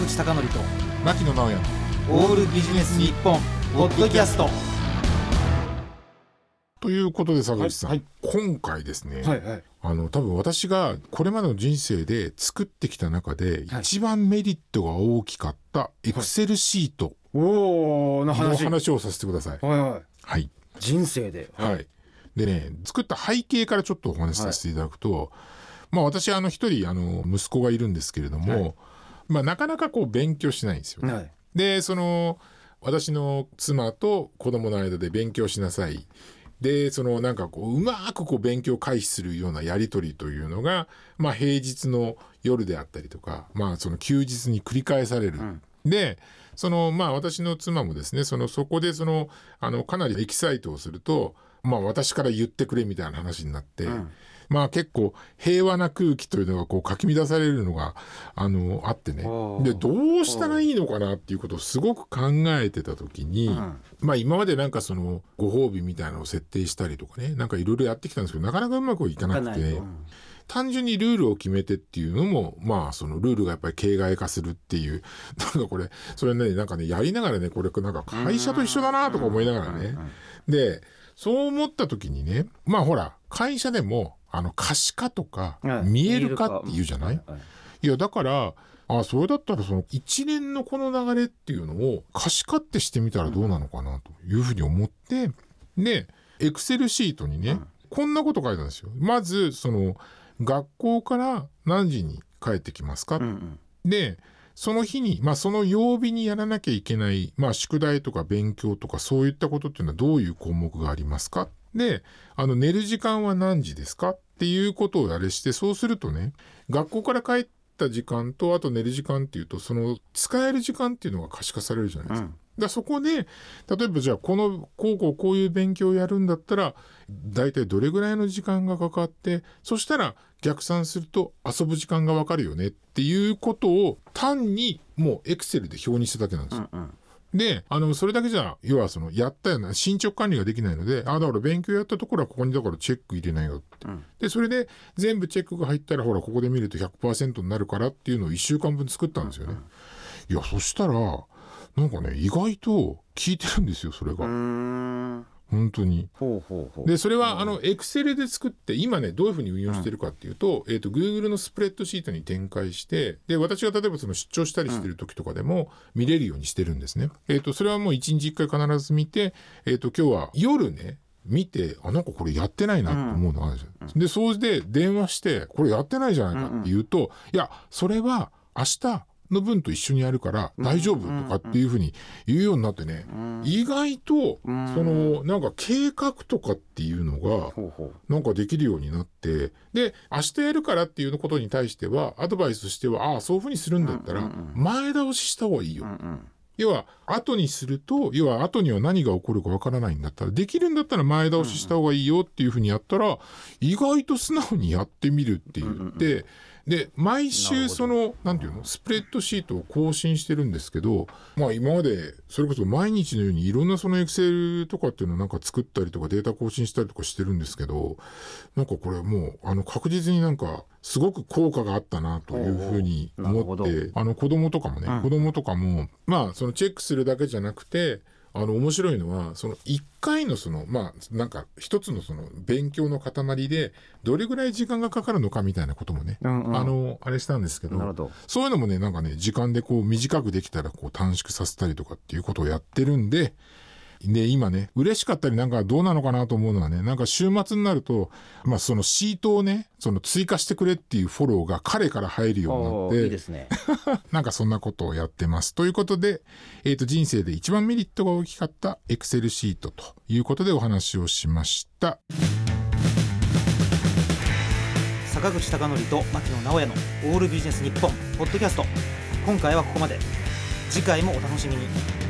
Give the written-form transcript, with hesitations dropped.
口貴教と牧野直哉オールビジネス日本ポッドキャストということで、坂口さん、 はい今回ですね、 はいはい多分私がこれまでの人生で作ってきた中で一番メリットが大きかったエクセルシートおーのの話話をさせてください。 はいはいはい、 人生ではい。でね、作った背景からちょっとお話しさせていただくと、私一人息子がいるんですけれども、なかなかこう勉強しないんですよ、 はいで私の妻と子供の間で勉強しなさい、でなんかこううまくこう勉強を回避するようなやり取りというのが、平日の夜であったりとか、その休日に繰り返される、で私の妻もですね、そこでかなりエキサイトをすると、私から言ってくれみたいな話になって、結構平和な空気というのがこうかき乱されるのがあってね、でどうしたらいいのかなっていうことをすごく考えてた時に、今までなんかご褒美みたいなのを設定したりとかね、なんかいろいろやってきたんですけど、なかなかうまくいかなくて、単純にルールを決めてっていうのも、そのルールがやっぱり形骸化するっていう、なんかこれそれね、なんかねやりながらね、これなんか会社と一緒だなとか思いながらね、でそう思った時にね、ほら会社でも可視化とか見える化っていうじゃない、いやだからそれだったら一連のこの流れっていうのを可視化ってしてみたらどうなのかなというふうに思って、でエクセルシートにね、こんなこと書いたんですよ。まず学校から何時に帰ってきますか、でその日に、その曜日にやらなきゃいけない、宿題とか勉強とかそういったことっていうのはどういう項目がありますか、で寝る時間は何時ですかっていうことをやれして、そうするとね、学校から帰った時間とあと寝る時間っていうと、使える時間っていうのが可視化されるじゃないですか、だそこで例えばじゃあこういう勉強をやるんだったらだいたいどれぐらいの時間がかかって、そしたら逆算すると遊ぶ時間がわかるよねっていうことを単にもうエクセルで表にしただけなんですよ、でそれだけじゃ要はやったような進捗管理ができないので、だから勉強やったところはここにだからチェック入れないよって、でそれで全部チェックが入ったらほらここで見ると 100% になるからっていうのを1週間分作ったんですよね、いやそしたらなんかね意外と効いてるんですよ、それが本当に。でそれはエクセルで作って、今ねどういうふうに運用してるかっていうと、Google のスプレッドシートに展開して、で私が例えば出張したりしてる時とかでも見れるようにしてるんですね。それはもう1日1回必ず見て、今日は夜ね見て、なんかこれやってないなと思うのがあるじゃん、でそうで電話してこれやってないじゃないかって言うと、いやそれは明日の分と一緒にやるから大丈夫とかっていうふうに言うようになってね、意外となんか計画とかっていうのがなんかできるようになって、で明日やるからっていうことに対してはアドバイスとしては、そういうふうにするんだったら前倒しした方がいいよ、要は後にすると、要は後には何が起こるかわからないんだったら、できるんだったら前倒しした方がいいよっていうふうにやったら、意外と素直にやってみるって言って、で毎週なんていうのスプレッドシートを更新してるんですけど、今までそれこそ毎日のようにいろんなエクセルとかっていうのをなんか作ったりとかデータ更新したりとかしてるんですけど、なんかこれもう確実になんかすごく効果があったなというふうに思って、子供とかもね、子供とかもチェックするだけじゃなくて、面白いのは1回のなんか一つの勉強の塊でどれぐらい時間がかかるのかみたいなこともね、あれしたんですけど、そういうのもねなんかね時間でこう短くできたらこう短縮させたりとかっていうことをやってるんで、今ね嬉しかったりなんかどうなのかなと思うのはね、なんか週末になるとそのシートをね追加してくれっていうフォローが彼から入るようになって、 いいですねなんかそんなことをやってますということで、人生で一番メリットが大きかったエクセルシートということでお話をしました。 坂口貴教と牧野直哉のオールビジネス日本ポッドキャスト、今回はここまで。次回もお楽しみに。